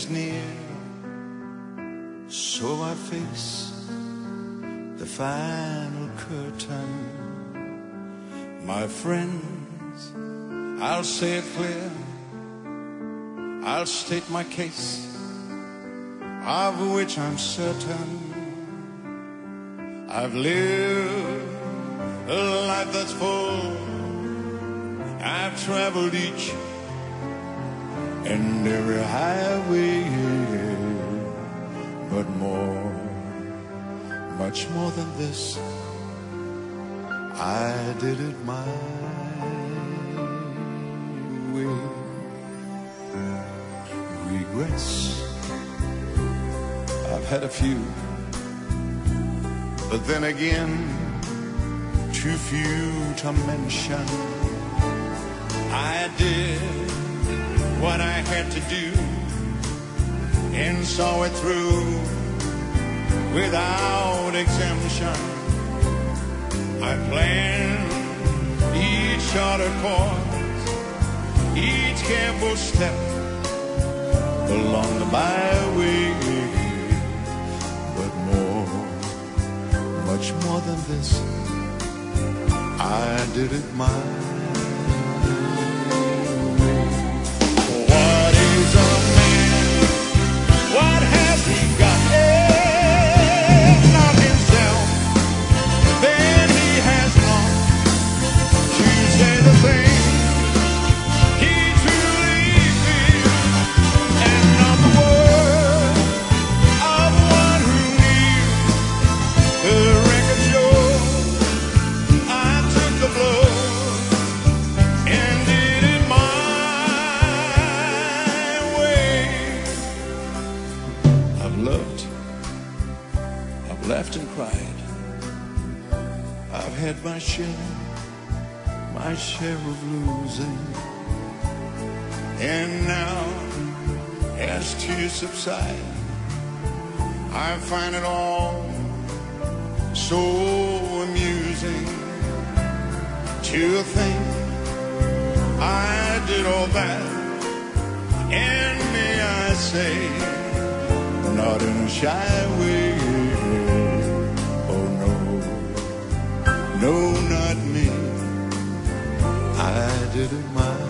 is near, so I face the final curtain. My friends, I'll say it clear, I'll state my case, of which I'm certain. I've lived a life that's full, I've traveled each and every highway, but more, much more than this, I did it my way. Regrets, I've had a few, but then again, too few to mention. I did what I had to do and saw it through without exemption. I planned each shorter course, each careful step along the byway, but more, much more than this, I did it my way. What is a man? What has he got? If not himself, then he has not to say the thing he truly feels, and not the word of one who knew the record shows. I took the blow and did it my way. I've loved, I've laughed and cried, I've had my share of losing, and now as tears subside, I find it all so amusing to think I did all that, and may I say, not in a shy way. Oh no, no, not me, I did it my